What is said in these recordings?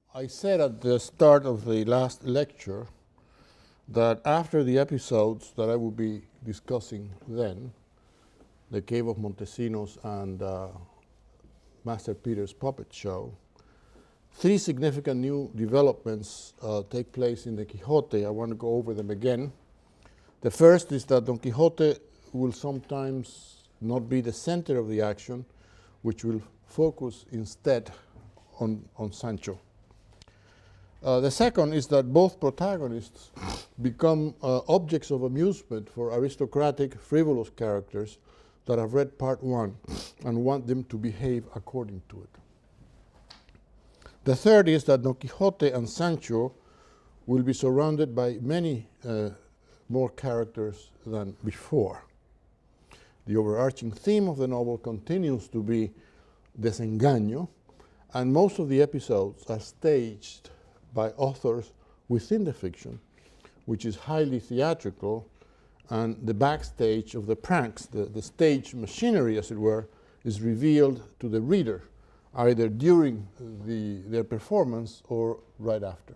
I said at the start of the last lecture that after the episodes that I will be discussing then, The Cave of Montesinos and Master Peter's Puppet Show, three significant new developments take place in the Quixote. I want to go over them again. The first is that Don Quixote will sometimes not be the center of the action, which will focus instead on Sancho. The second is that both protagonists become objects of amusement for aristocratic, frivolous characters that have read part one and want them to behave according to it. The third is that Don Quixote and Sancho will be surrounded by many more characters than before. The overarching theme of the novel continues to be desengaño, and most of the episodes are staged by authors within the fiction, which is highly theatrical, and the backstage of the pranks, the stage machinery, as it were, is revealed to the reader, either during their performance or right after.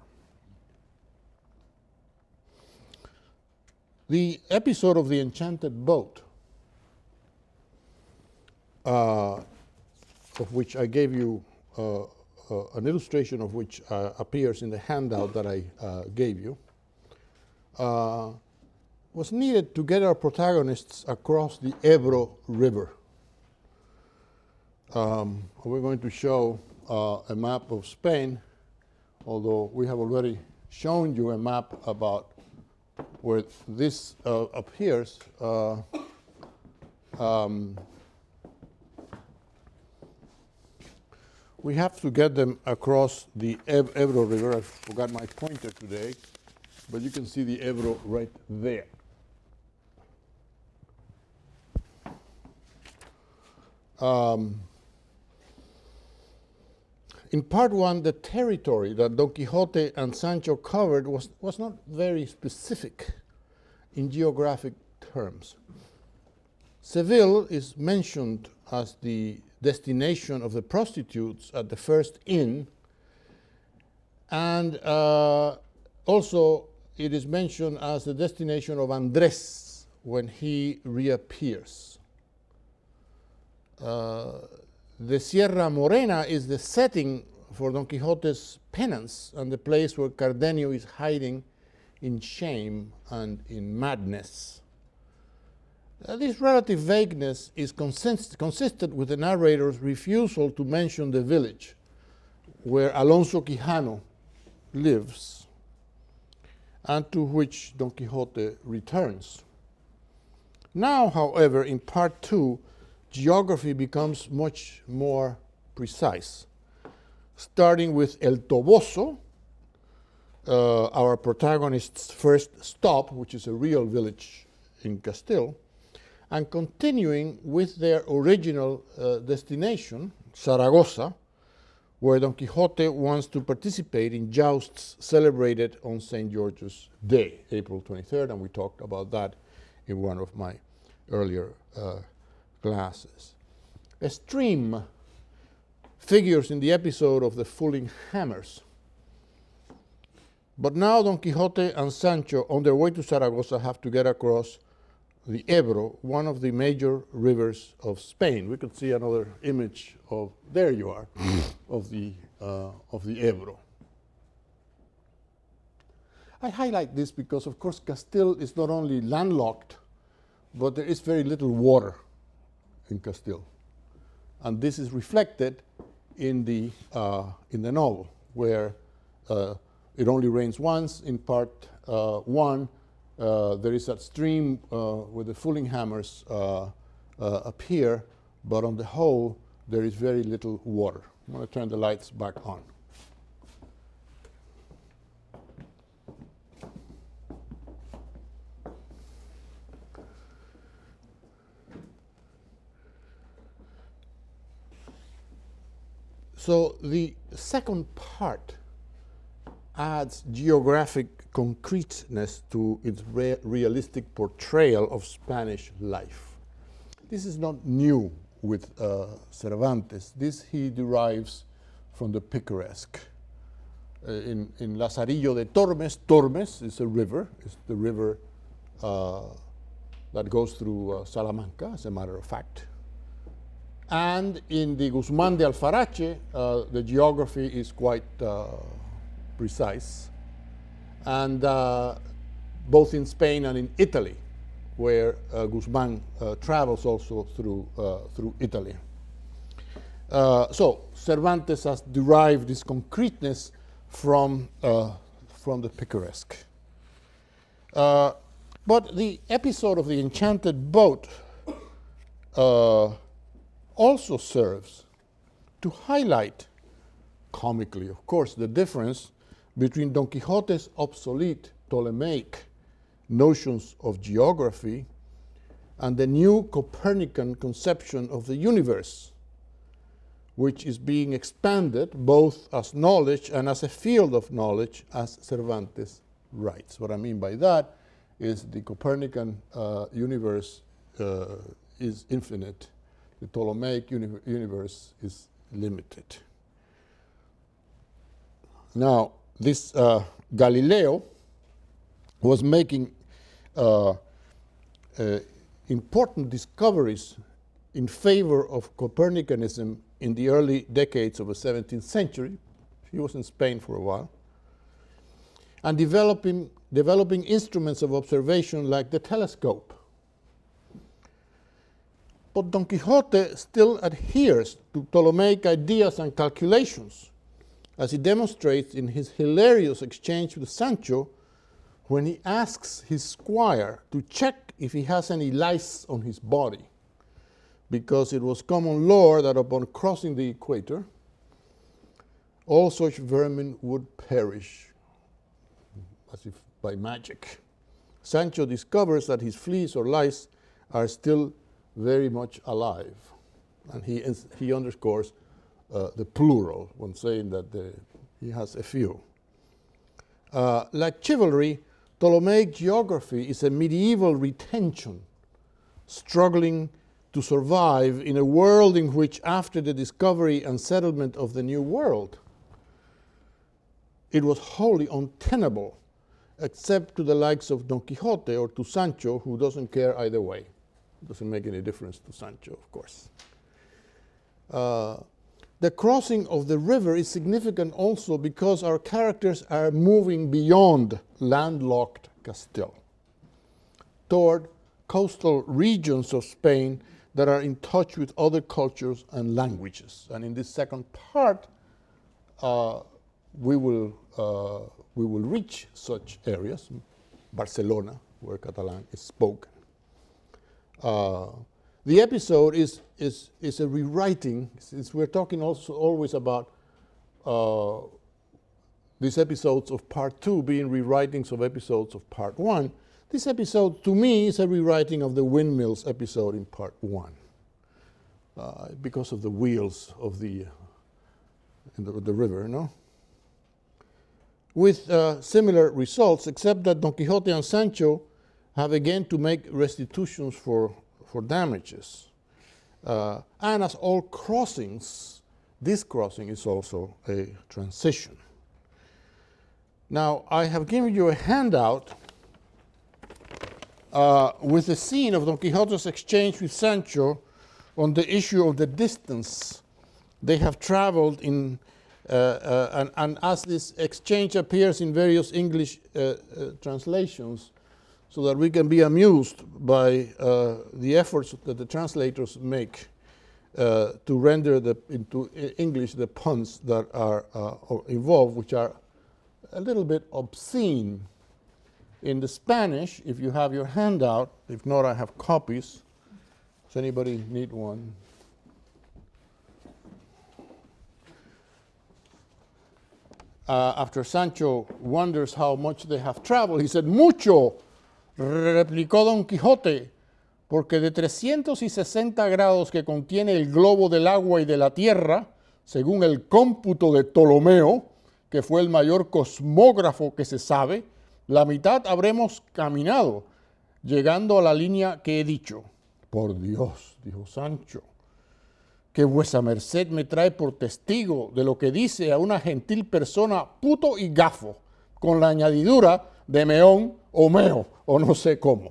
The episode of the Enchanted Boat, of which I gave you an illustration of which appears in the handout that I gave you, was needed to get our protagonists across the Ebro River. We're going to show a map of Spain, although we have already shown you a map about where this appears. We have to get them across the Ebro River. I forgot my pointer today, but you can see the Ebro right there. In part one, the territory that Don Quixote and Sancho covered was not very specific in geographic terms. Seville is mentioned as the destination of the prostitutes at the first inn, and also it is mentioned as the destination of Andrés when he reappears. The Sierra Morena is the setting for Don Quixote's penance and the place where Cardenio is hiding in shame and in madness. This relative vagueness is consistent with the narrator's refusal to mention the village where Alonso Quijano lives and to which Don Quixote returns. Now, however, in part two, geography becomes much more precise, starting with El Toboso, our protagonist's first stop, which is a real village in Castile, and continuing with their original destination, Zaragoza, where Don Quixote wants to participate in jousts celebrated on St. George's Day, April 23rd, and we talked about that in one of my earlier classes. A stream figures in the episode of the Fulling Hammers. But now Don Quixote and Sancho, on their way to Zaragoza, have to get across the Ebro, one of the major rivers of Spain. We could see another image of, there you are, of the Ebro. I highlight this because, of course, Castile is not only landlocked, but there is very little water in Castile, and this is reflected in the novel, where it only rains once. In part one, there is that stream where the Fulling Hammers appear, but on the whole, there is very little water. I'm going to turn the lights back on. So the second part adds geographic concreteness to its realistic portrayal of Spanish life. This is not new with Cervantes. This he derives from the picaresque. in Lazarillo de Tormes. Tormes is a river. It's the river that goes through Salamanca, as a matter of fact. And in the Guzmán de Alfarache, the geography is quite precise. And both in Spain and in Italy, where Guzmán travels also through Italy. So Cervantes has derived this concreteness from the picaresque. But the episode of the enchanted boat also serves to highlight, comically of course, the difference between Don Quixote's obsolete Ptolemaic notions of geography and the new Copernican conception of the universe, which is being expanded both as knowledge and as a field of knowledge, as Cervantes writes. What I mean by that is the Copernican universe is infinite. The Ptolemaic universe is limited. Now, this Galileo was making important discoveries in favor of Copernicanism in the early decades of the 17th century. He was in Spain for a while. And developing instruments of observation like the telescope. But Don Quixote still adheres to Ptolemaic ideas and calculations, as he demonstrates in his hilarious exchange with Sancho when he asks his squire to check if he has any lice on his body, because it was common lore that upon crossing the equator, all such vermin would perish, as if by magic. Sancho discovers that his fleas or lice are still very much alive, and he underscores the plural when saying that he has a few. Like chivalry, Ptolemaic geography is a medieval retention, struggling to survive in a world in which, after the discovery and settlement of the New World, it was wholly untenable, except to the likes of Don Quixote or to Sancho, who doesn't care either way. It doesn't make any difference to Sancho, of course. The crossing of the river is significant also because our characters are moving beyond landlocked Castile toward coastal regions of Spain that are in touch with other cultures and languages. And in this second part, we will reach such areas, Barcelona, where Catalan is spoken. The episode is a rewriting, since we're talking also always about these episodes of part 2 being rewritings of episodes of part 1. This episode, to me, is a rewriting of the windmills episode in part 1, because of the wheels of the river, no? With similar results, except that Don Quixote and Sancho have again to make restitutions for damages. And as all crossings, this crossing is also a transition. Now, I have given you a handout with the scene of Don Quixote's exchange with Sancho on the issue of the distance they have traveled in, and as this exchange appears in various English translations, so that we can be amused by the efforts that the translators make to render into English the puns that are involved, which are a little bit obscene. In the Spanish, if you have your handout, if not, I have copies. Does anybody need one? After Sancho wonders how much they have traveled, he said, "Mucho," replicó Don Quijote, porque de 360 grados que contiene el globo del agua y de la tierra, según el cómputo de Ptolomeo, que fue el mayor cosmógrafo que se sabe, la mitad habremos caminado, llegando a la línea que he dicho. Por Dios, dijo Sancho, que vuesa merced me trae por testigo de lo que dice a una gentil persona puto y gafo, con la añadidura de meón o meo, o no sé cómo.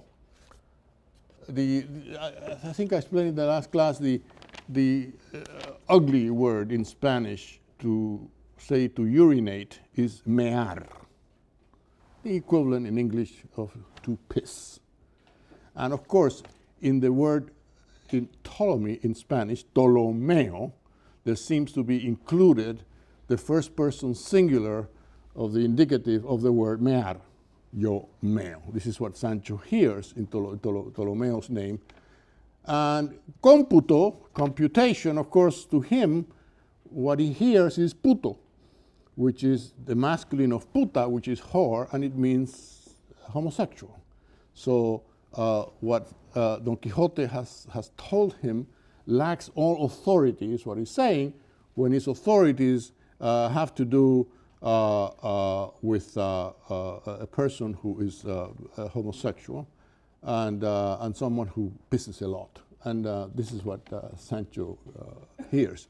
I think I explained in the last class the ugly word in Spanish to say to urinate is mear, the equivalent in English of to piss. And of course, in the word in Ptolemy in Spanish, Ptolomeo, there seems to be included the first person singular of the indicative of the word mear, yo meo. This is what Sancho hears in Ptolomeo's name. And computo, computation, of course, to him, what he hears is puto, which is the masculine of puta, which is whore, and it means homosexual. So what Don Quixote has told him lacks all authority, is what he's saying, when his authorities have to do with a person who is homosexual and someone who pisses a lot. And this is what Sancho hears.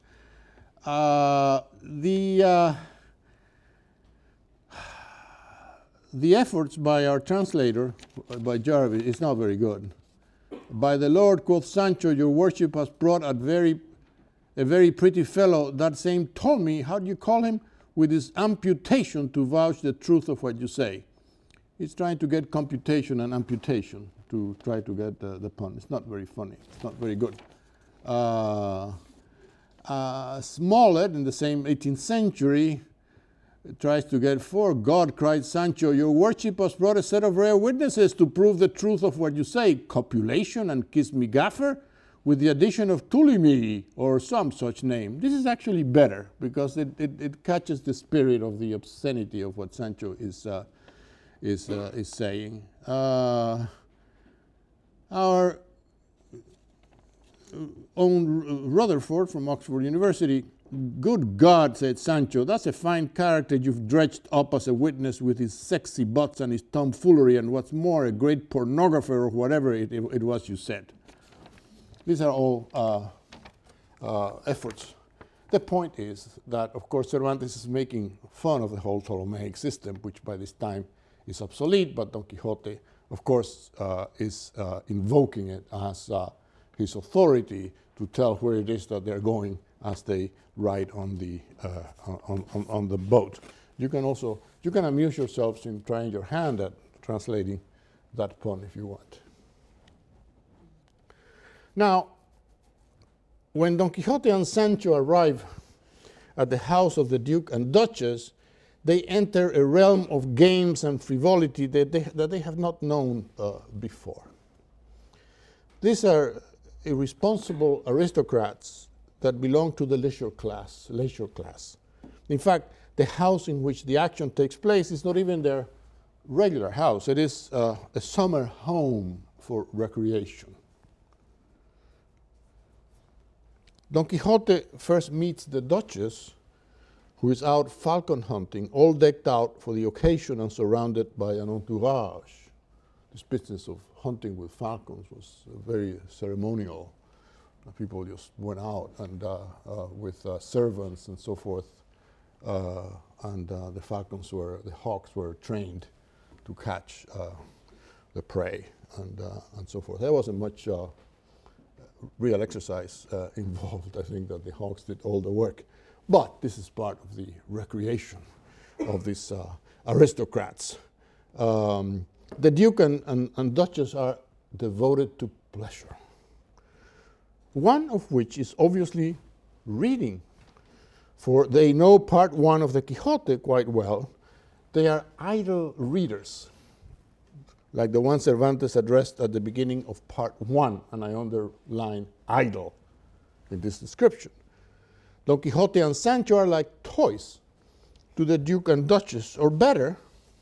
The efforts by our translator, by Jarvis, is not very good. By the Lord, quoth Sancho, your worship has brought a very pretty fellow, that same Ptolemy, how do you call him? With his amputation to vouch the truth of what you say. He's trying to get computation and amputation to try to get the pun. It's not very funny. It's not very good. Smollett, in the same 18th century, tries to get, for God, cried Sancho, your worship has brought a set of rare witnesses to prove the truth of what you say, copulation and kiss me gaffer, with the addition of Tulimi, or some such name. This is actually better, because it catches the spirit of the obscenity of what Sancho is saying. Our own Rutherford from Oxford University, good God, said Sancho, that's a fine character you've dredged up as a witness with his sexy butts and his tomfoolery, and what's more, a great pornographer or whatever it was you said. These are all efforts. The point is that, of course, Cervantes is making fun of the whole Ptolemaic system, which by this time is obsolete, but Don Quixote, of course, is invoking it as his authority to tell where it is that they're going as they ride on the boat. You can amuse yourselves in trying your hand at translating that pun if you want. Now, when Don Quixote and Sancho arrive at the house of the Duke and Duchess, they enter a realm of games and frivolity that they have not known before. These are irresponsible aristocrats that belong to the leisure class. In fact, the house in which the action takes place is not even their regular house. It is a summer home for recreation. Don Quixote first meets the Duchess, who is out falcon hunting, all decked out for the occasion and surrounded by an entourage. This business of hunting with falcons was very ceremonial. People just went out and with servants and so forth, and the hawks were trained to catch the prey and so forth. There wasn't much real exercise involved. I think that the hawks did all the work. But this is part of the recreation of these aristocrats. The Duke and Duchess are devoted to pleasure, one of which is obviously reading, for they know part one of the Quixote quite well. They are idle readers, like the one Cervantes addressed at the beginning of part one, and I underline idle in this description. Don Quixote and Sancho are like toys to the Duke and Duchess, or better,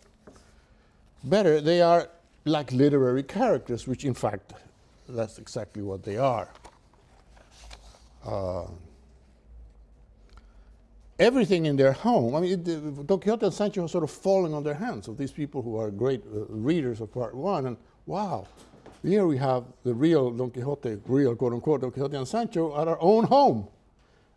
they are like literary characters, which in fact, that's exactly what they are. Everything in their home, Don Quixote and Sancho are sort of falling on their hands of these people who are great readers of part one, and wow, here we have the real Don Quixote, real quote-unquote Don Quixote and Sancho at our own home.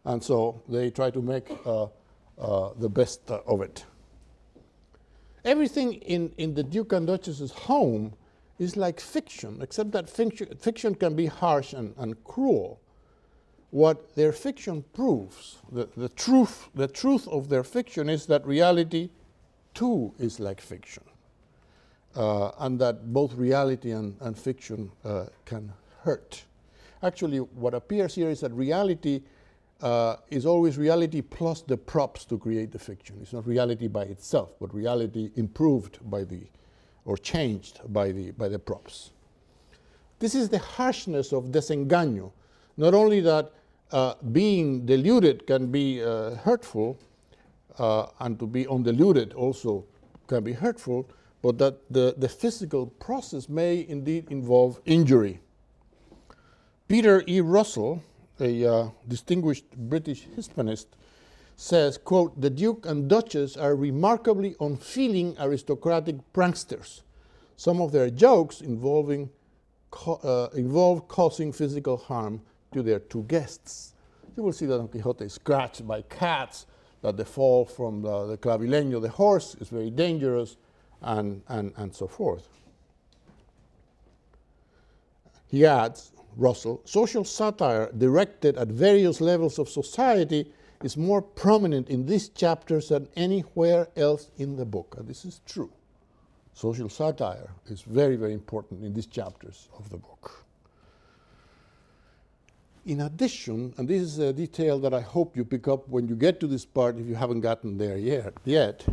And so they try to make the best of it. Everything in the Duke and Duchess's home is like fiction, except that fiction can be harsh and cruel. What their fiction proves, the truth of their fiction is that reality too is like fiction, and that both reality and fiction can hurt. Actually, what appears here is that reality is always reality plus the props to create the fiction. It's not reality by itself, but reality improved by or changed by the props. This is the harshness of desengaño. Not only that being deluded can be hurtful, and to be undeluded also can be hurtful, but that the physical process may indeed involve injury. Peter E. Russell, a distinguished British Hispanist, says, quote, "The Duke and Duchess are remarkably unfeeling aristocratic pranksters. Some of their jokes involve causing physical harm to their two guests." You will see that Don Quixote is scratched by cats, that the fall from the clavileño, the horse, is very dangerous, and so forth. He adds, Russell, social satire directed at various levels of society is more prominent in these chapters than anywhere else in the book. And this is true. Social satire is very, very important in these chapters of the book. In addition, and this is a detail that I hope you pick up when you get to this part if you haven't gotten there yet,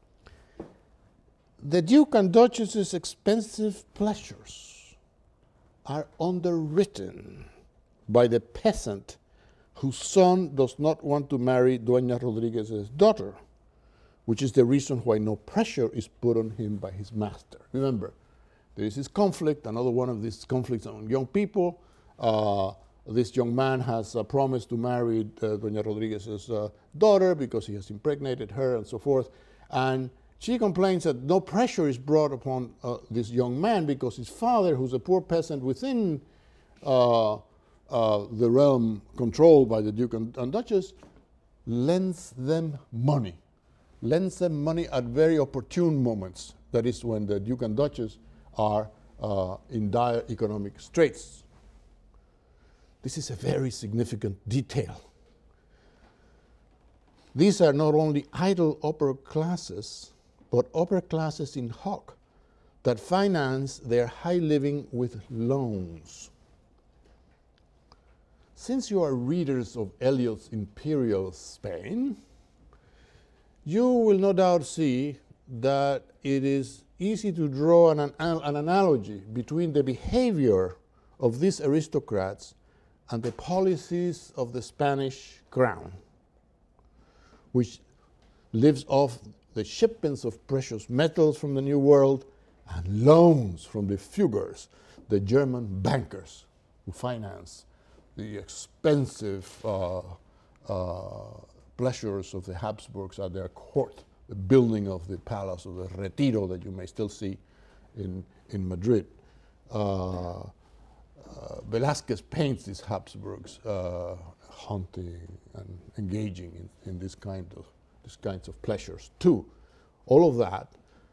the Duke and Duchess's expensive pleasures are underwritten by the peasant whose son does not want to marry Dueña Rodriguez's daughter, which is the reason why no pressure is put on him by his master. Remember, there is this conflict, another one of these conflicts among young people. This young man has promised to marry Dueña Rodriguez's daughter because he has impregnated her and so forth. And she complains that no pressure is brought upon this young man because his father, who's a poor peasant within the realm controlled by the Duke and Duchess, lends them money at very opportune moments. That is when the Duke and Duchess are in dire economic straits. This is a very significant detail. These are not only idle upper classes, but upper classes in hoc that finance their high living with loans. Since you are readers of Eliot's Imperial Spain, you will no doubt see that it is easy to draw an analogy between the behavior of these aristocrats and the policies of the Spanish crown, which lives off the shipments of precious metals from the New World and loans from the Fuggers, the German bankers who finance the expensive pleasures of the Habsburgs at their court, the building of the Palace of the Retiro that you may still see in Madrid. Velázquez paints these Habsburgs hunting and engaging in these kinds of pleasures too. All of that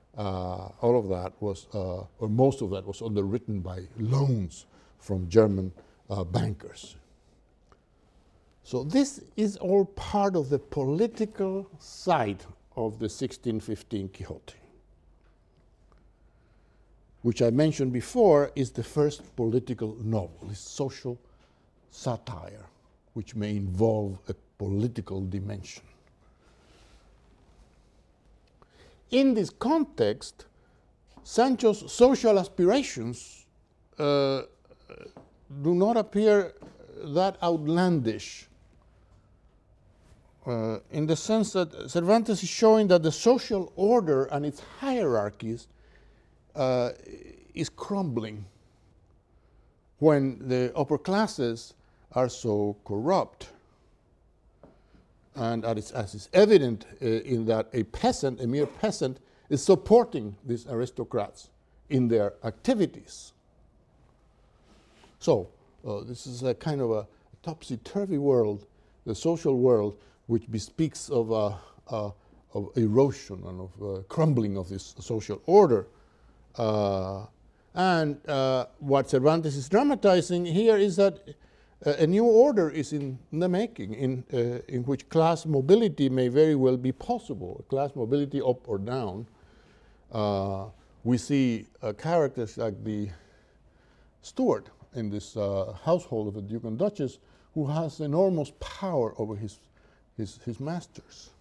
was, or most of that was underwritten by loans from German bankers. So this is all part of the political side of the 1615 Quixote, which I mentioned before is the first political novel, is social satire, which may involve a political dimension. In this context, Sancho's social aspirations do not appear that outlandish, in the sense that Cervantes is showing that the social order and its hierarchies is crumbling when the upper classes are so corrupt. And as is evident in that a mere peasant, is supporting these aristocrats in their activities. So this is a kind of a topsy-turvy world the social world, which bespeaks of erosion and of crumbling of this social order. And what Cervantes is dramatizing here is that a new order is in the making, in which class mobility may very well be possible, class mobility up or down. We see characters like the steward in this household of the Duke and Duchess, who has enormous power over his masters.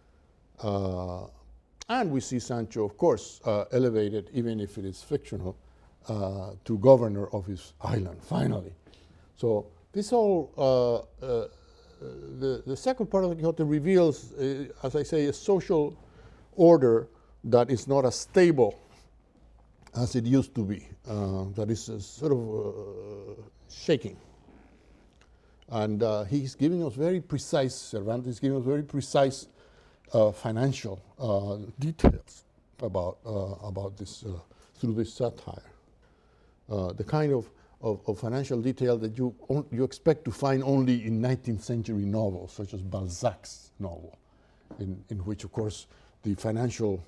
And we see Sancho, of course, elevated, even if it is fictional, to governor of his island, finally. So this whole, the second part of the Quixote reveals, as I say, a social order that is not as stable as it used to be, that is sort of shaking. And he's giving us very precise, Cervantes is giving us very precise financial details about this through this satire. The kind of financial detail that you expect to find only in 19th century novels, such as Balzac's novel, in which, of course, the financial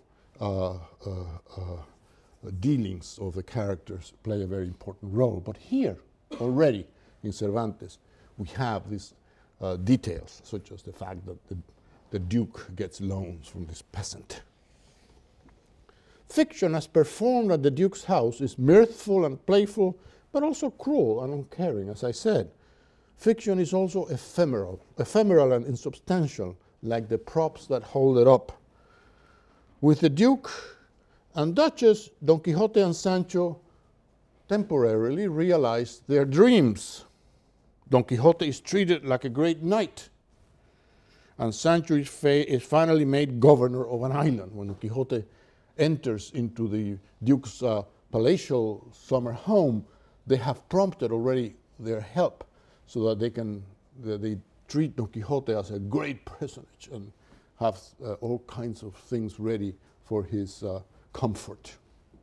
dealings of the characters play a very important role. But here, already in Cervantes, we have these details, such as the fact that the Duke gets loans from this peasant. Fiction as performed at the Duke's house is mirthful and playful, but also cruel and uncaring, as I said. Fiction is also ephemeral and insubstantial, like the props that hold it up. With the Duke and Duchess, Don Quixote and Sancho temporarily realize their dreams. Don Quixote is treated like a great knight, and Sancho is finally made governor of an island. When Don Quixote enters into the Duke's palatial summer home, they have prompted already their help so that they treat Don Quixote as a great personage and have all kinds of things ready for his comfort.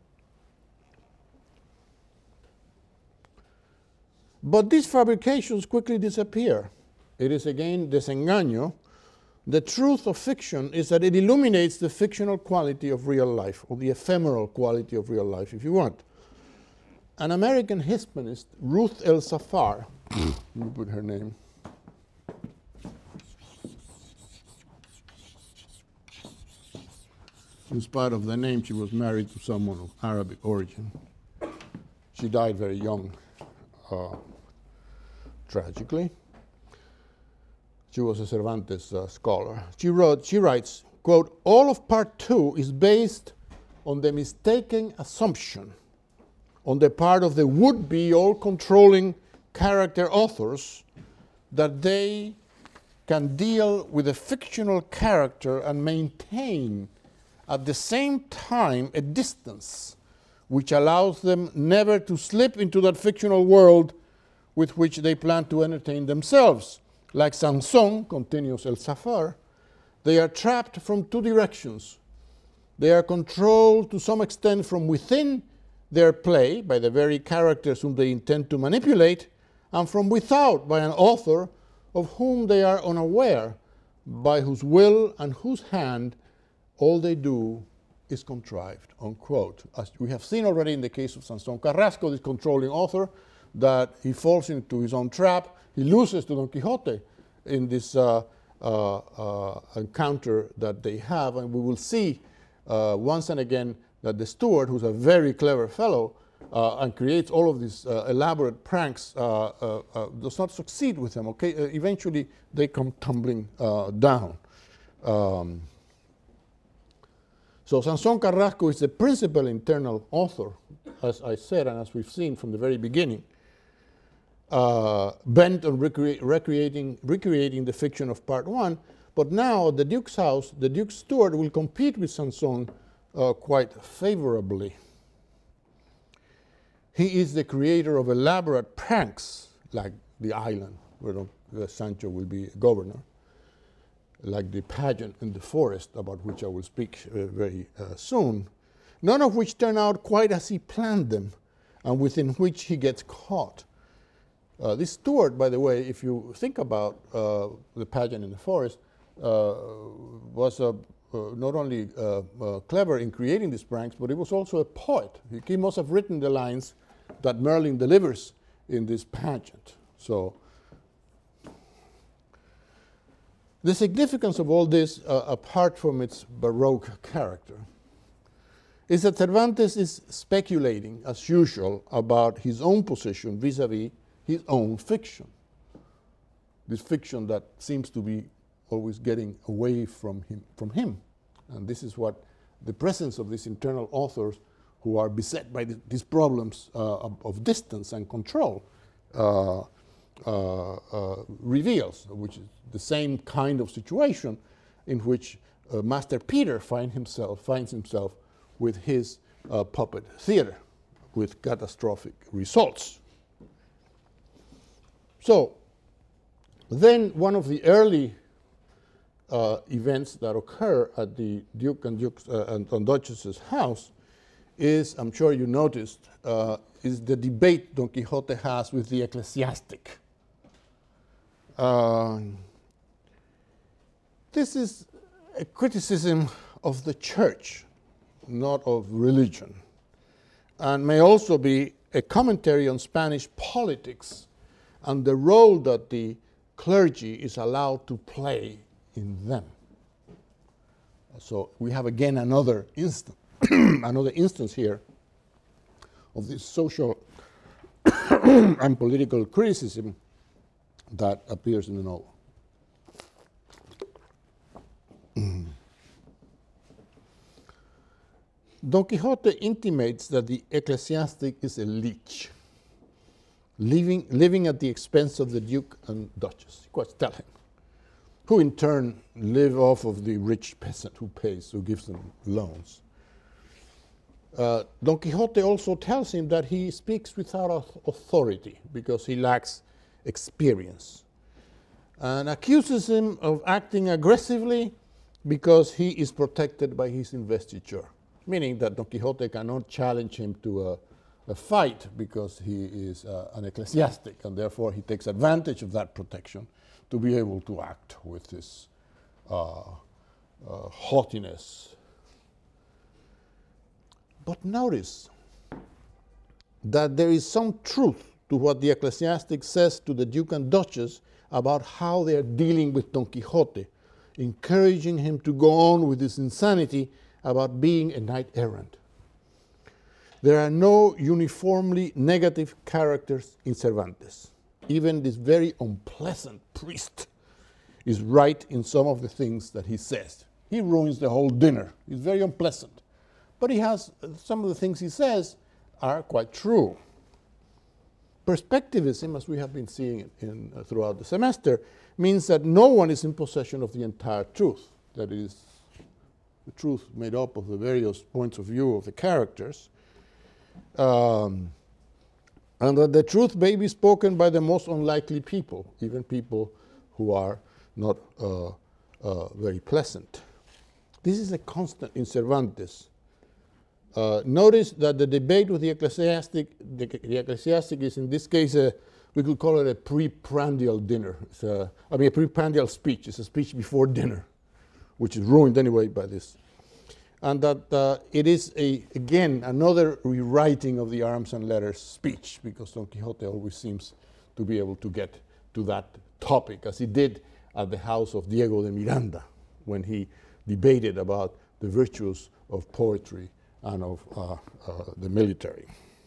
But these fabrications quickly disappear. It is again desengaño. The truth of fiction is that it illuminates the fictional quality of real life, or the ephemeral quality of real life, if you want. An American Hispanist, Ruth L. Safar, let me put her name. In spite of the name, she was married to someone of Arabic origin. She died very young, tragically. She was a Cervantes scholar. She writes, quote, "All of part 2 is based on the mistaken assumption on the part of the would-be all-controlling character authors that they can deal with a fictional character and maintain at the same time a distance which allows them never to slip into that fictional world with which they plan to entertain themselves. Like Samson," continues El Zafar, "they are trapped from two directions. They are controlled to some extent from within their play by the very characters whom they intend to manipulate, and from without by an author of whom they are unaware, by whose will and whose hand all they do is contrived," unquote. As we have seen already in the case of Sansón Carrasco, this controlling author, that he falls into his own trap. He loses to Don Quixote in this encounter that they have, and we will see once and again that the steward, who's a very clever fellow and creates all of these elaborate pranks, does not succeed with them. Okay, eventually they come tumbling down. So Sansón Carrasco is the principal internal author, as I said, and as we've seen from the very beginning, bent on recreating the fiction of part 1. But now at the Duke's house, the Duke's steward will compete with Sansón quite favorably. He is the creator of elaborate pranks, like the island where Sancho will be governor, like the pageant in the forest, about which I will speak very soon, none of which turn out quite as he planned them, and within which he gets caught. This steward, by the way, if you think about the pageant in the forest, was not only clever in creating these pranks, but he was also a poet. He must have written the lines that Merlin delivers in this pageant. So the significance of all this, apart from its Baroque character, is that Cervantes is speculating, as usual, about his own position vis-a-vis his own fiction. This fiction that seems to be always getting away from him. And this is what the presence of these internal authors who are beset by these problems of distance and control reveals, which is the same kind of situation in which Master Peter finds himself with his puppet theater, with catastrophic results. So, then one of the early events that occur at the Duke and Duchess's house is, I'm sure you noticed, is the debate Don Quixote has with the ecclesiastic. This is a criticism of the church, not of religion, and may also be a commentary on Spanish politics and the role that the clergy is allowed to play in them. So we have again another instance here of this social and political criticism that appears in the novel. Don Quixote intimates that the ecclesiastic is a leech, living at the expense of the Duke and Duchess. He quite tell him, who in turn live off of the rich peasant who gives them loans. Don Quixote also tells him that he speaks without authority because he lacks experience, and accuses him of acting aggressively because he is protected by his investiture, meaning that Don Quixote cannot challenge him to a fight because he is an ecclesiastic, and therefore he takes advantage of that protection to be able to act with this haughtiness. But notice that there is some truth to what the ecclesiastic says to the Duke and Duchess about how they are dealing with Don Quixote, encouraging him to go on with this insanity about being a knight errant. There are no uniformly negative characters in Cervantes. Even this very unpleasant priest is right in some of the things that he says. He ruins the whole dinner. He's very unpleasant. But he has some of the things he says are quite true. Perspectivism, as we have been seeing throughout the semester, means that no one is in possession of the entire truth. That is, the truth made up of the various points of view of the characters. And that the truth may be spoken by the most unlikely people, even people who are not very pleasant. This is a constant in Cervantes. Notice that the debate with the ecclesiastic is in this case, we could call it a preprandial dinner. A preprandial speech. It's a speech before dinner, which is ruined anyway by this. And that it is, again, another rewriting of the Arms and Letters speech, because Don Quixote always seems to be able to get to that topic, as he did at the house of Diego de Miranda, when he debated about the virtues of poetry and of the military.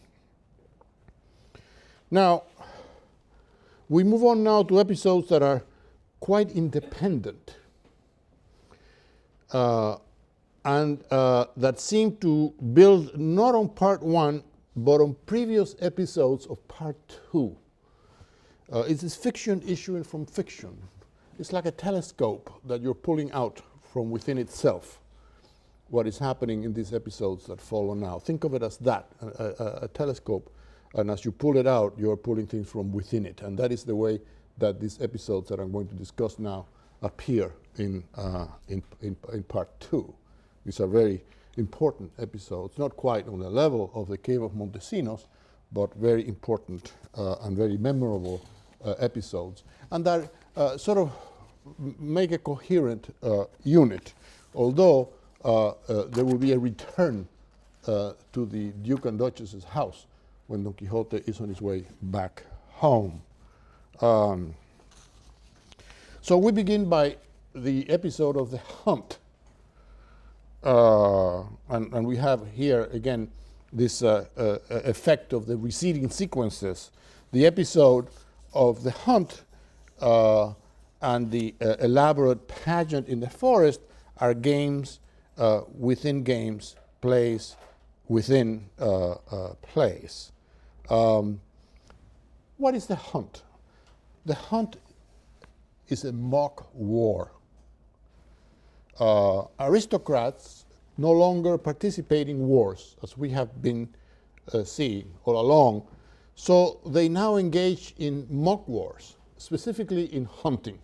Now, we move on now to episodes that are quite independent. And that seem to build not on part one, but on previous episodes of part two. It's this fiction issuing from fiction. It's like a telescope that you're pulling out from within itself, what is happening in these episodes that follow now. Think of it as that, a telescope, and as you pull it out, you're pulling things from within it. And that is the way that these episodes that I'm going to discuss now appear in part two. These are very important episodes, not quite on the level of the Cave of Montesinos, but very important and very memorable episodes, and that sort of make a coherent unit, although there will be a return to the Duke and Duchess's house when Don Quixote is on his way back home. So we begin by the episode of the hunt. And we have here again this effect of the receding sequences. The episode of the hunt and the elaborate pageant in the forest are games within games, plays within plays. What is the hunt? The hunt is a mock war. Aristocrats no longer participate in wars, as we have been seeing all along, so they now engage in mock wars, specifically in hunting.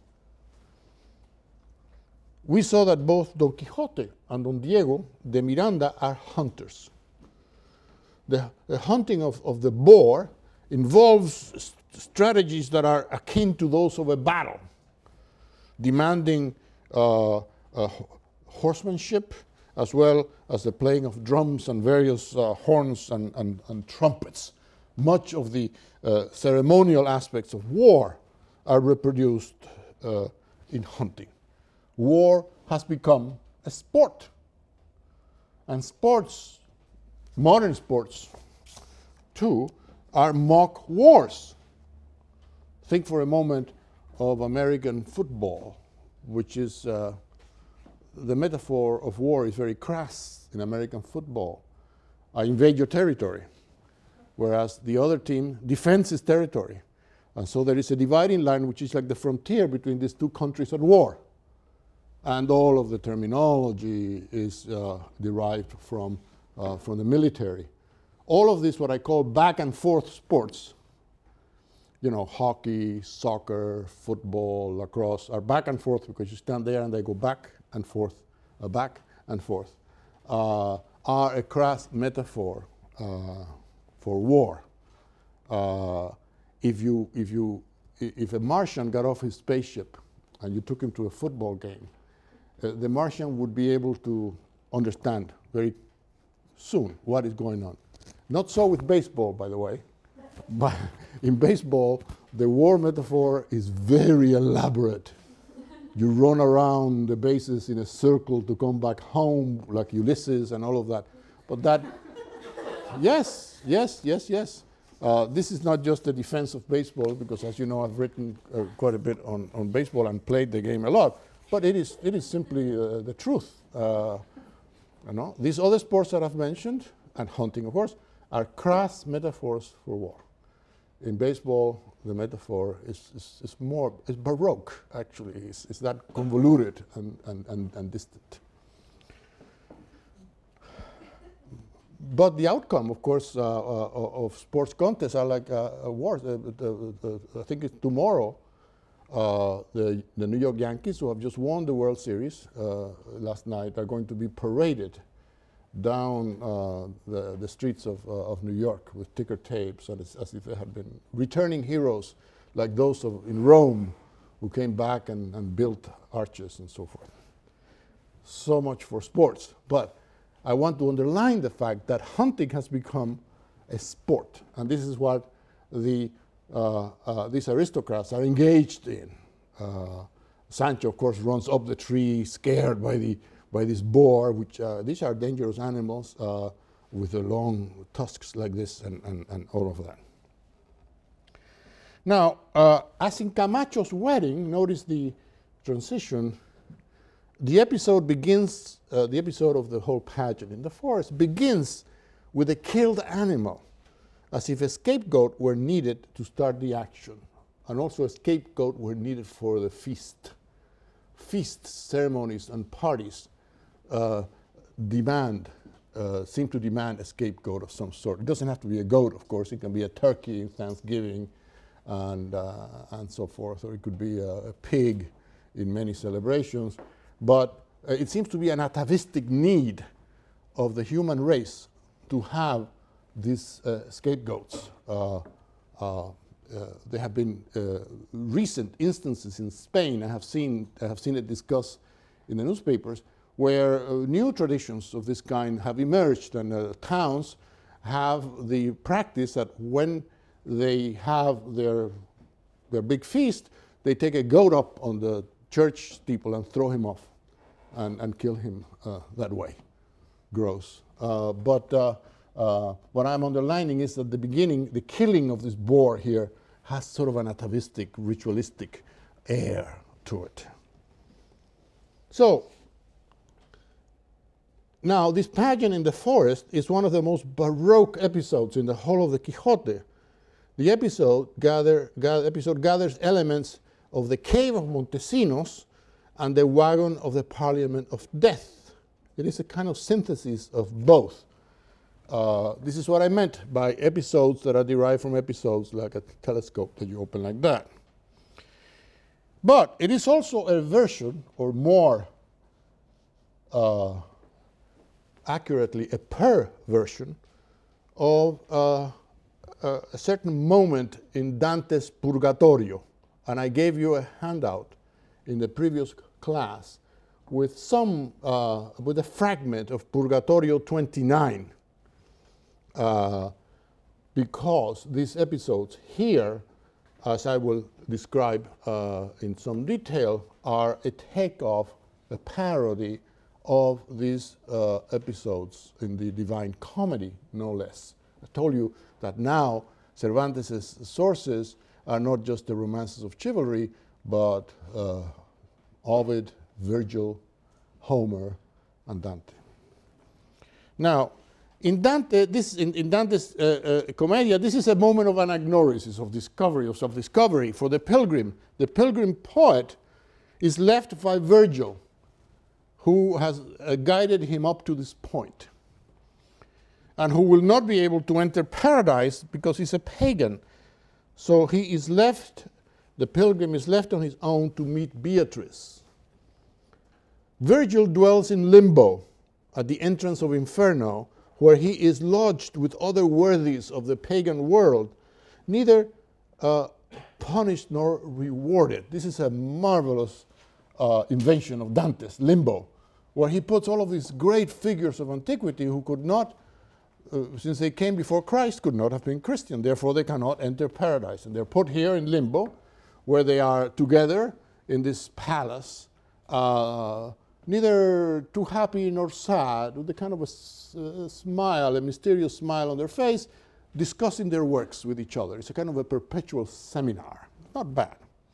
We saw that both Don Quixote and Don Diego de Miranda are hunters. The hunting of the boar involves strategies that are akin to those of a battle, demanding horsemanship, as well as the playing of drums and various horns and trumpets. Much of the ceremonial aspects of war are reproduced in hunting. War has become a sport. And sports, modern sports too, are mock wars. Think for a moment of American football, which is the metaphor of war is very crass in American football. I invade your territory, whereas the other team defends its territory. And so there is a dividing line which is like the frontier between these two countries at war. And all of the terminology is derived from the military. All of this, what I call back and forth sports, you know, hockey, soccer, football, lacrosse, are back and forth because you stand there and they go back and forth, are a crass metaphor for war. If a Martian got off his spaceship and you took him to a football game, the Martian would be able to understand very soon what is going on. Not so with baseball, by the way. But in baseball, the war metaphor is very elaborate. You run around the bases in a circle to come back home, like Ulysses and all of that. But that, yes. This is not just a defense of baseball, because as you know, I've written quite a bit on baseball and played the game a lot. But it is simply the truth. These other sports that I've mentioned, and hunting, of course, are crass metaphors for war. In baseball, the metaphor is baroque, actually. It's that convoluted and distant. But the outcome, of course, of sports contests are like wars. I think it's tomorrow, the New York Yankees, who have just won the World Series last night, are going to be paraded down the streets of New York with ticker tapes, and it's as if they had been returning heroes like those in Rome who came back and built arches and so forth. So much for sports. But I want to underline the fact that hunting has become a sport, and this is what these aristocrats are engaged in. Sancho, of course, runs up the tree scared by this boar, which these are dangerous animals with the long tusks like this and all of that. Now, as in Camacho's wedding, notice the transition. The episode begins, the episode of the whole pageant in the forest begins with a killed animal, as if a scapegoat were needed to start the action, and also a scapegoat were needed for the feast. Feasts, ceremonies, and parties seem to demand a scapegoat of some sort. It doesn't have to be a goat, of course. It can be a turkey in Thanksgiving and so forth, or it could be a pig in many celebrations. But it seems to be an atavistic need of the human race to have these scapegoats. There have been recent instances in Spain. I have seen it discussed in the newspapers, where new traditions of this kind have emerged, and towns have the practice that when they have their big feast, they take a goat up on the church steeple and throw him off and kill him that way. Gross. But what I'm underlining is that the killing of this boar here has sort of an atavistic, ritualistic air to it. So, now this pageant in the forest is one of the most baroque episodes in the whole of the Quixote. The episode gathers elements of the Cave of Montesinos and the Wagon of the Parliament of Death. It is a kind of synthesis of both. This is what I meant by episodes that are derived from episodes, like a telescope that you open like that. But it is also a version, or more accurately, a perversion of a certain moment in Dante's Purgatorio. And I gave you a handout in the previous class with a fragment of Purgatorio 29. Because these episodes here, as I will describe in some detail, are a takeoff, a parody of these episodes in the Divine Comedy, no less. I told you that now Cervantes' sources are not just the romances of chivalry, but Ovid, Virgil, Homer, and Dante. Now, in Dante's Commedia, this is a moment of anagnorisis, of self-discovery for the pilgrim. The pilgrim poet is left by Virgil, who has guided him up to this point, and who will not be able to enter paradise because he's a pagan. So he is left, the pilgrim is left on his own to meet Beatrice. Virgil dwells in limbo at the entrance of Inferno, where he is lodged with other worthies of the pagan world, neither punished nor rewarded. This is a marvelous invention of Dante's, limbo, where he puts all of these great figures of antiquity who could not, since they came before Christ, could not have been Christian. Therefore, they cannot enter paradise. And they're put here in limbo, where they are together in this palace, neither too happy nor sad, with a kind of a smile, a mysterious smile on their face, discussing their works with each other. It's a kind of a perpetual seminar. Not bad.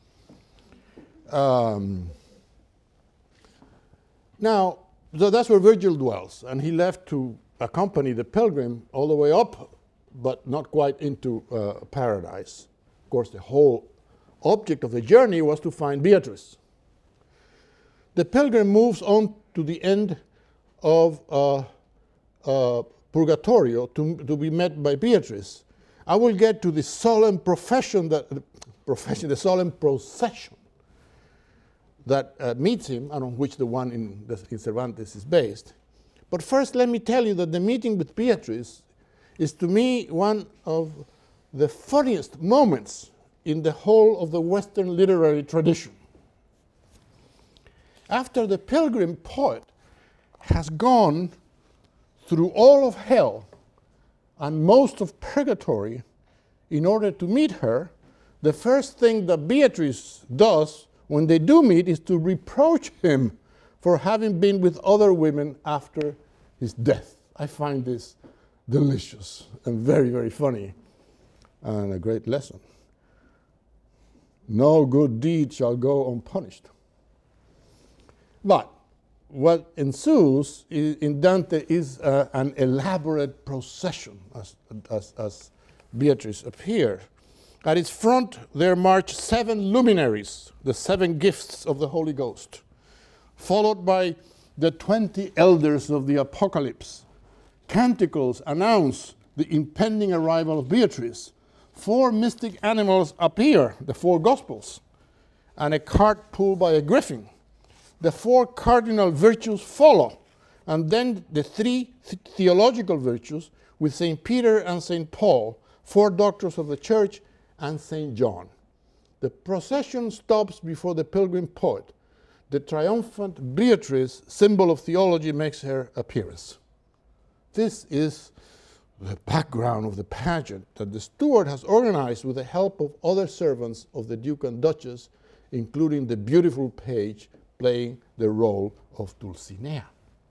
Now, so that's where Virgil dwells, and he left to accompany the pilgrim all the way up, but not quite into paradise. Of course, the whole object of the journey was to find Beatrice. The pilgrim moves on to the end of Purgatorio to be met by Beatrice. I will get to the solemn the solemn procession that meets him, and on which the one in Cervantes is based. But first, let me tell you that the meeting with Beatrice is, to me, one of the funniest moments in the whole of the Western literary tradition. After the pilgrim poet has gone through all of hell and most of purgatory in order to meet her, the first thing that Beatrice does when they do meet is to reproach him for having been with other women after his death. I find this delicious and very, very funny, and a great lesson. No good deed shall go unpunished. But what ensues in Dante is an elaborate procession as Beatrice appears. At its front there march 7 luminaries, the 7 gifts of the Holy Ghost, followed by the 20 elders of the Apocalypse. Canticles announce the impending arrival of Beatrice. 4 mystic animals appear, the 4 Gospels, and a cart pulled by a griffin. The 4 cardinal virtues follow: and then the three theological virtues with St. Peter and St. Paul, 4 doctors of the church, and St. John. The procession stops before the pilgrim poet. The triumphant Beatrice, symbol of theology, makes her appearance. This is the background of the pageant that the steward has organized with the help of other servants of the Duke and Duchess, including the beautiful page playing the role of Dulcinea.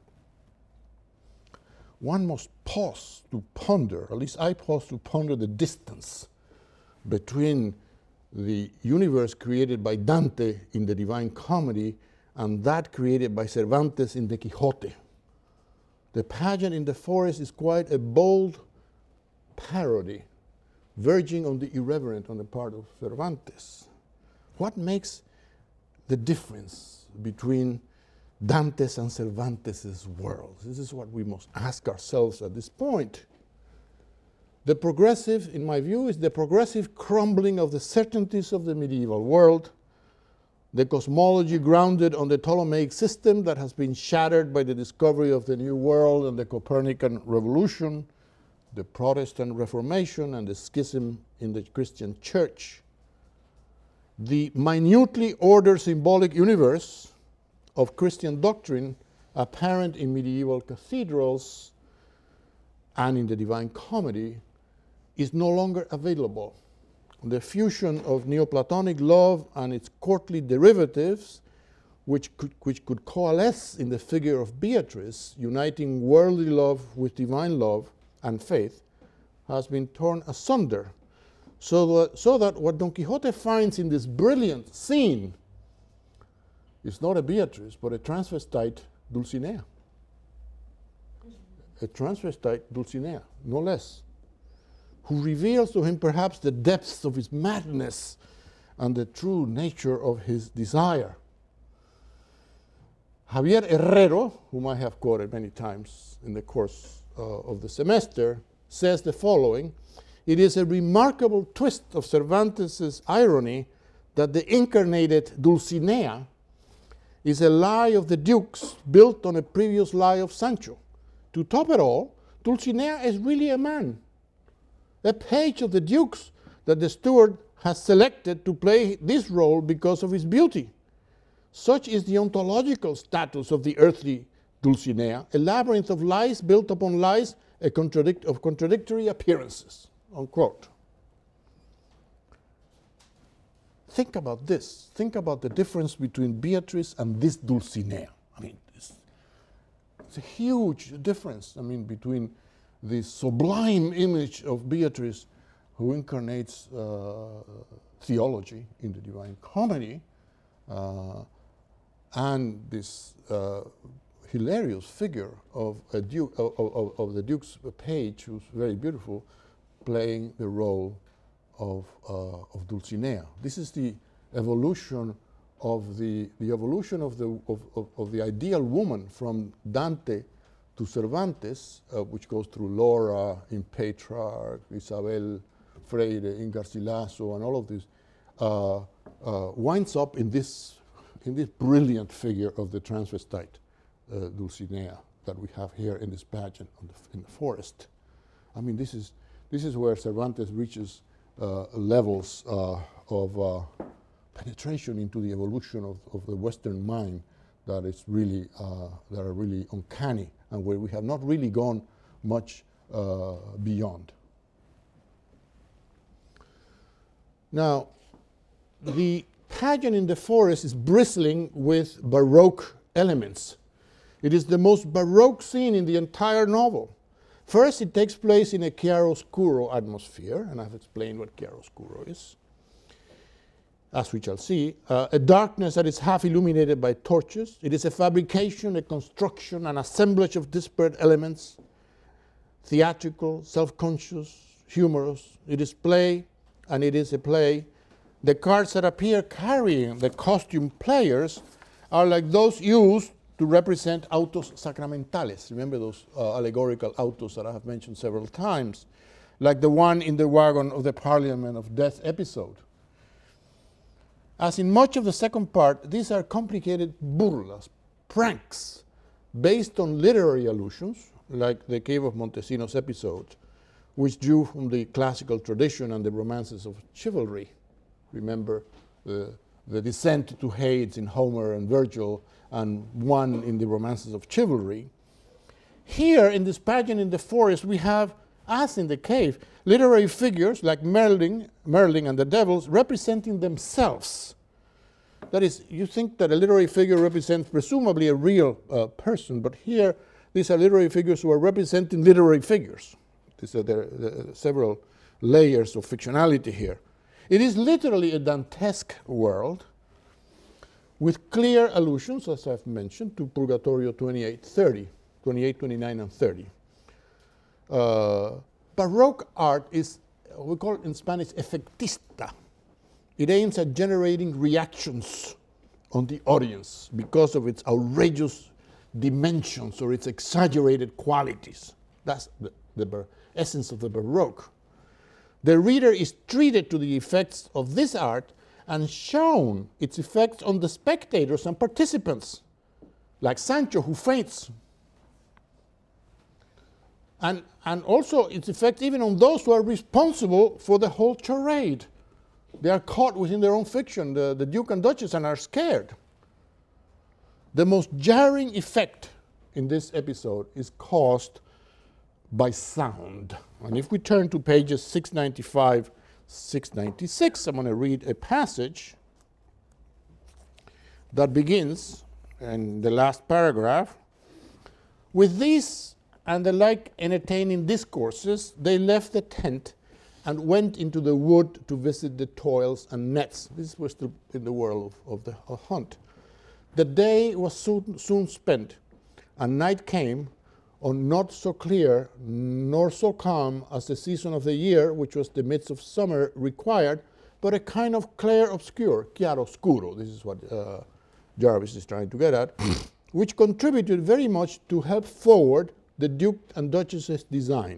One must pause to ponder, at least I pause to ponder the distance between the universe created by Dante in the Divine Comedy and that created by Cervantes in the Quixote. The pageant in the forest is quite a bold parody, verging on the irreverent on the part of Cervantes. What makes the difference between Dante's and Cervantes' worlds? This is what we must ask ourselves at this point. The progressive, in my view, is the progressive crumbling of the certainties of the medieval world, the cosmology grounded on the Ptolemaic system that has been shattered by the discovery of the New World and the Copernican Revolution, the Protestant Reformation and the schism in the Christian Church. The minutely ordered symbolic universe of Christian doctrine apparent in medieval cathedrals and in the Divine Comedy is no longer available. The fusion of Neoplatonic love and its courtly derivatives, which could coalesce in the figure of Beatrice, uniting worldly love with divine love and faith, has been torn asunder, so that what Don Quixote finds in this brilliant scene is not a Beatrice, but a transvestite Dulcinea. A transvestite Dulcinea, no less, who reveals to him perhaps the depths of his madness and the true nature of his desire. Javier Herrero, whom I have quoted many times in the course of the semester, says the following: "It is a remarkable twist of Cervantes' irony that the incarnated Dulcinea is a lie of the Dukes built on a previous lie of Sancho. To top it all, Dulcinea is really a man, a page of the Dukes that the steward has selected to play this role because of his beauty. Such is the ontological status of the earthly Dulcinea, a labyrinth of lies built upon lies, of contradictory appearances," unquote. Think about this. Think about the difference between Beatrice and this Dulcinea. I mean, it's a huge difference, between the sublime image of Beatrice, who incarnates theology in the Divine Comedy, and this hilarious figure of a duke, of the Duke's page, who's very beautiful, playing the role of Dulcinea. This is the evolution of the evolution of the ideal woman from Dante to Cervantes, which goes through Laura in Petrarch, Isabel Freire in Garcilaso, and all of this, winds up in this brilliant figure of the transvestite Dulcinea that we have here in this pageant in the forest. This is where Cervantes reaches levels of penetration into the evolution of the Western mind that is really that are really uncanny, and where we have not really gone much beyond. Now, the pageant in the forest is bristling with Baroque elements. It is the most Baroque scene in the entire novel. First, it takes place in a chiaroscuro atmosphere, and I've explained what chiaroscuro is, as we shall see, a darkness that is half illuminated by torches. It is a fabrication, a construction, an assemblage of disparate elements, theatrical, self-conscious, humorous. It is play, and it is a play. The cards that appear carrying the costume players are like those used to represent autos sacramentales. Remember those allegorical autos that I have mentioned several times, like the one in the wagon of the Parliament of Death episode. As in much of the second part, these are complicated burlas, pranks, based on literary allusions, like the Cave of Montesinos episode, which drew from the classical tradition and the romances of chivalry. Remember the descent to Hades in Homer and Virgil, and one in the romances of chivalry. Here, in this pageant in the forest, we have, as in the cave, literary figures like Merlin and the devils representing themselves. That is, you think that a literary figure represents presumably a real person, but here these are literary figures who are representing literary figures. There are several layers of fictionality here. It is literally a Dantesque world with clear allusions, as I've mentioned, to Purgatorio 28, 29, and 30. Baroque art is, we call it in Spanish, efectista. It aims at generating reactions on the audience because of its outrageous dimensions or its exaggerated qualities. That's the essence of the Baroque. The reader is treated to the effects of this art and shown its effects on the spectators and participants, like Sancho, who faints. And also its effects even on those who are responsible for the whole charade. They are caught within their own fiction, the Duke and Duchess, and are scared. The most jarring effect in this episode is caused by sound. And if we turn to pages 695, 696, I'm going to read a passage that begins in the last paragraph. With these and the like entertaining discourses, they left the tent and went into the wood to visit the toils and nets. This was in the world of the hunt. The day was soon spent, and night came on not so clear nor so calm as the season of the year, which was the midst of summer, required, but a kind of clair obscure, chiaroscuro, this is what Jarvis is trying to get at, which contributed very much to help forward the Duke and Duchess's design.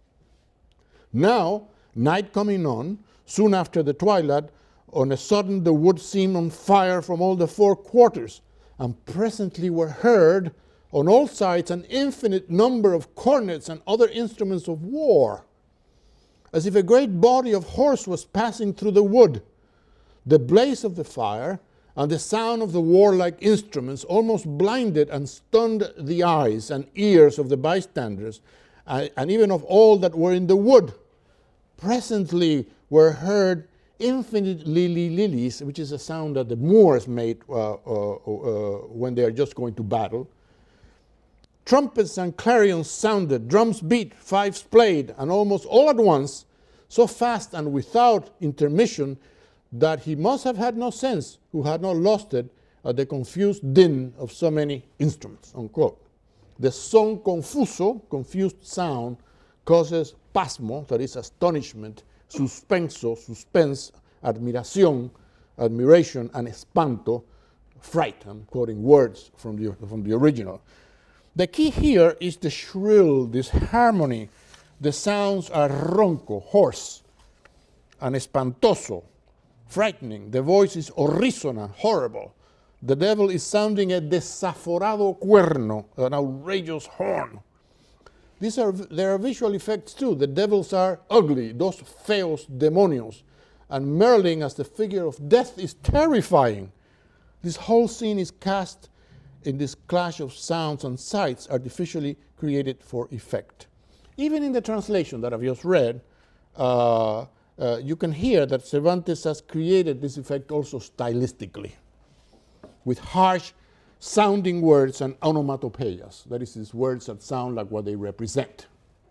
Now, night coming on, soon after the twilight, on a sudden the wood seemed on fire from all the four quarters, and presently were heard on all sides an infinite number of cornets and other instruments of war, as if a great body of horse was passing through the wood. The blaze of the fire and the sound of the warlike instruments almost blinded and stunned the eyes and ears of the bystanders, and even of all that were in the wood. Presently were heard infinite lilies, which is a sound that the Moors made when they are just going to battle. Trumpets and clarions sounded, drums beat, fifes played, and almost all at once, so fast and without intermission, that he must have had no sense who had not lost it at the confused din of so many instruments, unquote. The son confuso, confused sound, causes pasmo, that is astonishment, suspenso, suspense, admiración, admiration, and espanto, fright. I'm quoting words from the original. The key here is the shrill, this harmony. The sounds are ronco, hoarse, and espantoso, frightening. The voice is horrísona, horrible. The devil is sounding a desaforado cuerno, an outrageous horn. There are visual effects too. The devils are ugly, dos feos demonios. And Merlin as the figure of death is terrifying. This whole scene is cast in this clash of sounds and sights artificially created for effect. Even in the translation that I've just read, you can hear that Cervantes has created this effect also stylistically, with harsh sounding words and onomatopoeias. That is, these words that sound like what they represent.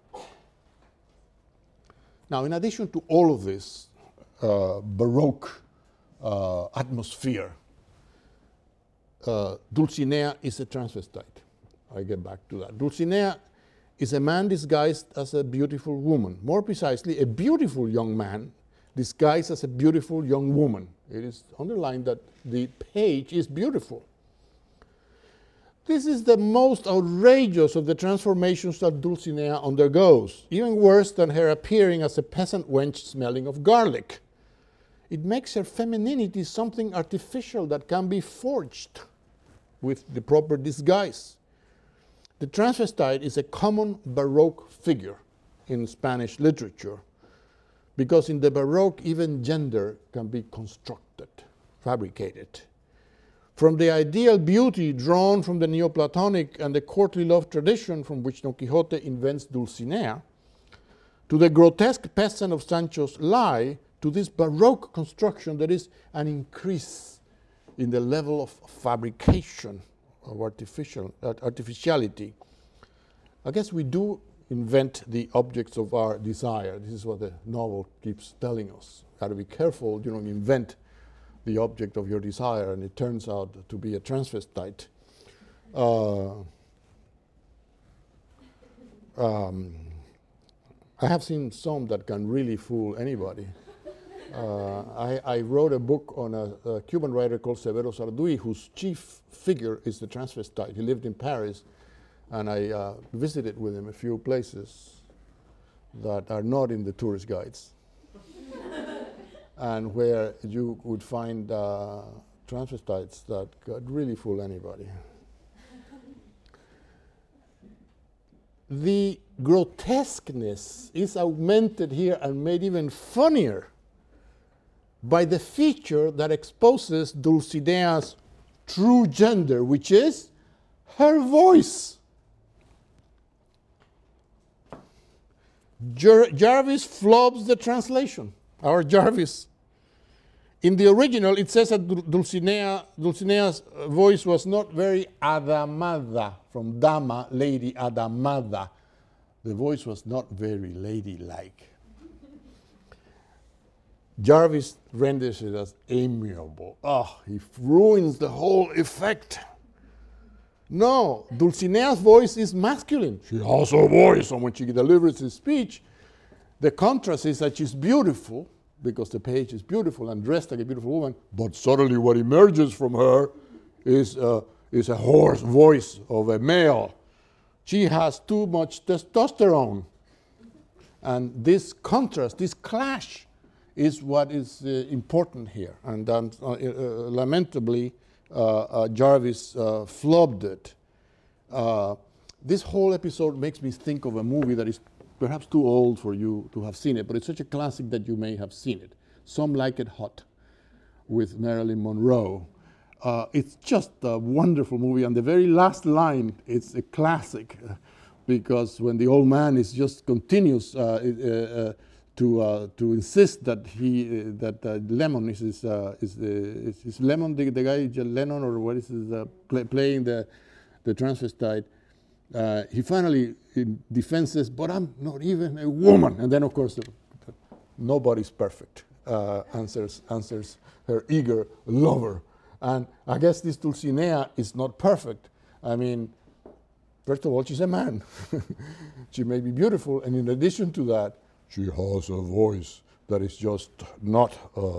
Now, in addition to all of this Baroque atmosphere, Dulcinea is a transvestite. I get back to that. Dulcinea is a man disguised as a beautiful woman. More precisely, a beautiful young man disguised as a beautiful young woman. It is underlined that the page is beautiful. This is the most outrageous of the transformations that Dulcinea undergoes, even worse than her appearing as a peasant wench smelling of garlic. It makes her femininity something artificial that can be forged with the proper disguise. the transvestite is a common Baroque figure in Spanish literature, because in the Baroque, even gender can be constructed, fabricated. From the ideal beauty drawn from the Neoplatonic and the courtly love tradition from which Don Quixote invents Dulcinea, to the grotesque peasant of Sancho's lie, to this Baroque construction, there is an increase in the level of fabrication, of artificiality. I guess we do invent the objects of our desire. This is what the novel keeps telling us. Got to be careful you don't invent the object of your desire and it turns out to be a transvestite. I have seen some that can really fool anybody. I wrote a book on a Cuban writer called Severo Sarduy, whose chief figure is the transvestite. He lived in Paris, and I visited with him a few places that are not in the tourist guides, and where you would find transvestites that could really fool anybody. The grotesqueness is augmented here and made even funnier by the feature that exposes Dulcinea's true gender, which is her voice. Jarvis flubs the translation, our Jarvis. In the original, it says that Dulcinea's voice was not very adamada, from dama, lady, adamada. The voice was not very ladylike. Jarvis renders it as amiable. Oh, he ruins the whole effect. No, Dulcinea's voice is masculine. She has a voice, and when she delivers a speech, the contrast is that she's beautiful, because the page is beautiful and dressed like a beautiful woman, but suddenly what emerges from her is a hoarse voice of a male. She has too much testosterone. And this contrast, this clash, is what is important here. And lamentably, Jarvis flubbed it. This whole episode makes me think of a movie that is perhaps too old for you to have seen it, but it's such a classic that you may have seen it. Some Like It Hot, with Marilyn Monroe. It's just a wonderful movie, and the very last line, it's a classic, because when the old man is just continues to insist that Lemon is Lemon the guy Lennon, or what is his, playing the transvestite. He finally defenses, but I'm not even a woman. And then, of course, nobody's perfect, answers her eager lover. And I guess this Dulcinea is not perfect. I mean, first of all, she's a man. She may be beautiful, and in addition to that, she has a voice that is just not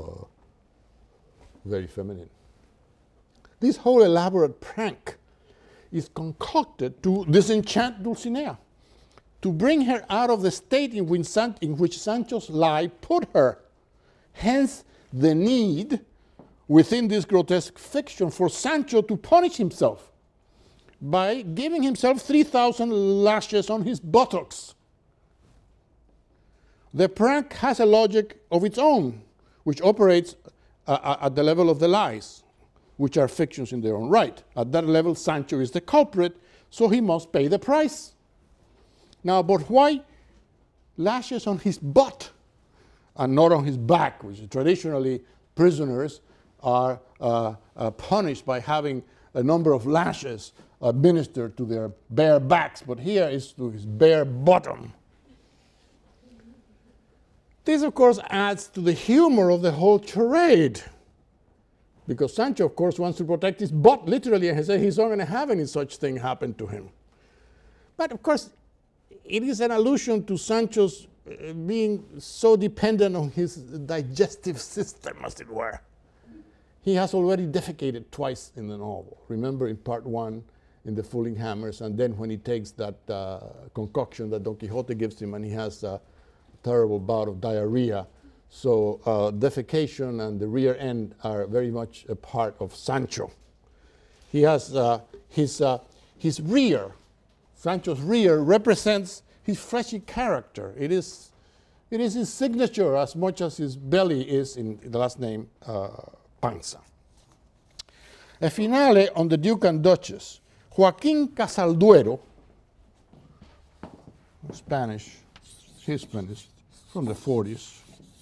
very feminine. This whole elaborate prank is concocted to disenchant Dulcinea, to bring her out of the state in which Sancho's lie put her. Hence the need within this grotesque fiction for Sancho to punish himself by giving himself 3,000 lashes on his buttocks. The prank has a logic of its own, which operates at the level of the lies, which are fictions in their own right. At that level, Sancho is the culprit, so he must pay the price. Now, but why lashes on his butt and not on his back, which traditionally prisoners are punished by having a number of lashes administered to their bare backs, but here is to his bare bottom. This, of course, adds to the humor of the whole charade, because Sancho, of course, wants to protect his butt, literally, and he says he's not going to have any such thing happen to him. But, of course, it is an allusion to Sancho's being so dependent on his digestive system, as it were. He has already defecated twice in the novel. Remember in part 1, in the Fooling Hammers, and then when he takes that concoction that Don Quixote gives him, and he has a terrible bout of diarrhea. So defecation and the rear end are very much a part of Sancho. He has his rear Sancho's rear represents his fleshy character. It is his signature as much as his belly is in the last name, Panza. A finale on the Duke and Duchess. Joaquín Casalduero, Spanish, Hispanist, from the 40s.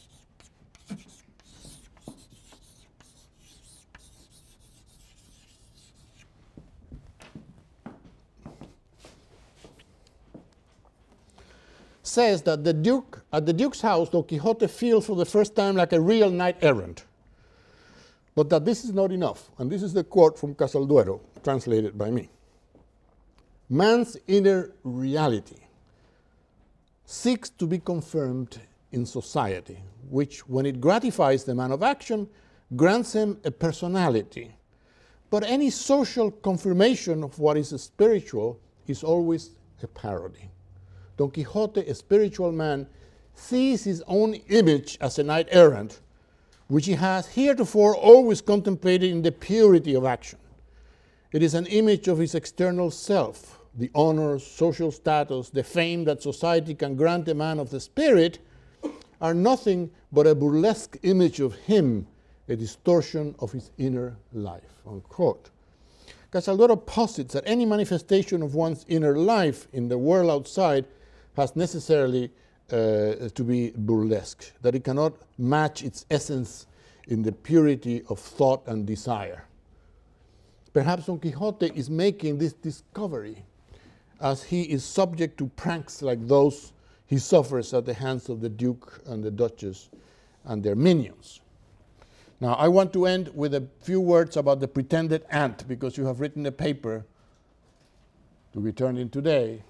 Says that at the Duke's house, Don Quixote feels for the first time like a real knight-errant, but that this is not enough. And this is the quote from Casalduero, translated by me. Man's inner reality seeks to be confirmed in society, which, when it gratifies the man of action, grants him a personality. But any social confirmation of what is spiritual is always a parody. Don Quixote, a spiritual man, sees his own image as a knight-errant, which he has heretofore always contemplated in the purity of action. It is an image of his external self, the honors, social status, the fame that society can grant a man of the spirit are nothing but a burlesque image of him, a distortion of his inner life, unquote. Casalduero posits that any manifestation of one's inner life in the world outside has necessarily to be burlesque, that it cannot match its essence in the purity of thought and desire. Perhaps Don Quixote is making this discovery as he is subject to pranks like those he suffers at the hands of the Duke and the Duchess and their minions. Now, I want to end with a few words about the pretended aunt, because you have written a paper to be turned in today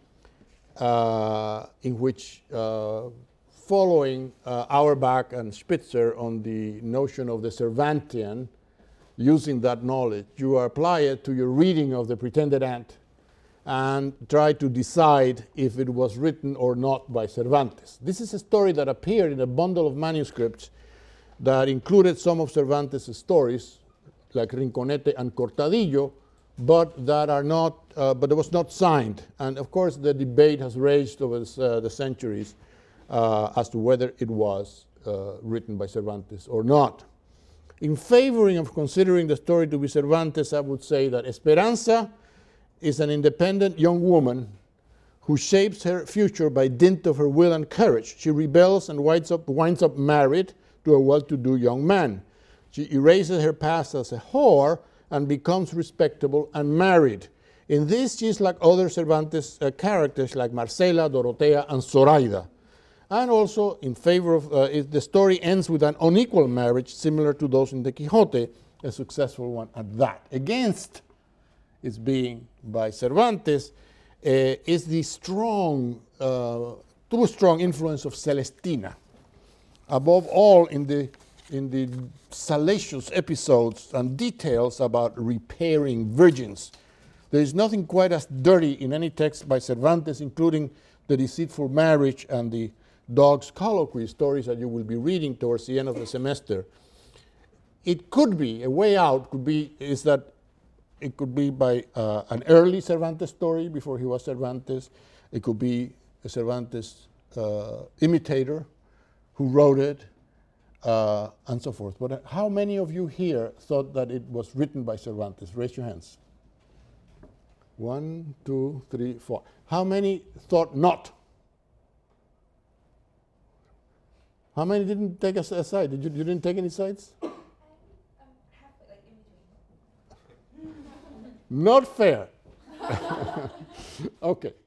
in which, following Auerbach and Spitzer on the notion of the Cervantian, using that knowledge, you apply it to your reading of the pretended aunt and try to decide if it was written or not by Cervantes. This is a story that appeared in a bundle of manuscripts that included some of Cervantes' stories, like Rinconete and Cortadillo, but that are not, but it was not signed. And of course, the debate has raged over the centuries as to whether it was written by Cervantes or not. In favoring of considering the story to be Cervantes, I would say that Esperanza is an independent young woman who shapes her future by dint of her will and courage. She rebels and winds up married to a well-to-do young man. She erases her past as a whore and becomes respectable and married. In this, she is like other Cervantes characters like Marcela, Dorotea, and Zoraida. And also, in favor of, the story ends with an unequal marriage similar to those in the Quixote, a successful one at that. Against its being by Cervantes is the strong, too strong influence of Celestina. Above all, in the salacious episodes and details about repairing virgins. There is nothing quite as dirty in any text by Cervantes, including the deceitful marriage and the dog's colloquy, stories that you will be reading towards the end of the semester. It could be, a way out could be, is that it could be by an early Cervantes story before he was Cervantes. It could be a Cervantes imitator who wrote it, and so forth. But how many of you here thought that it was written by Cervantes? Raise your hands. 1, 2, 3, 4. How many thought not? How many didn't take a side? You didn't take any sides? Halfway, like in between. Not fair. Okay.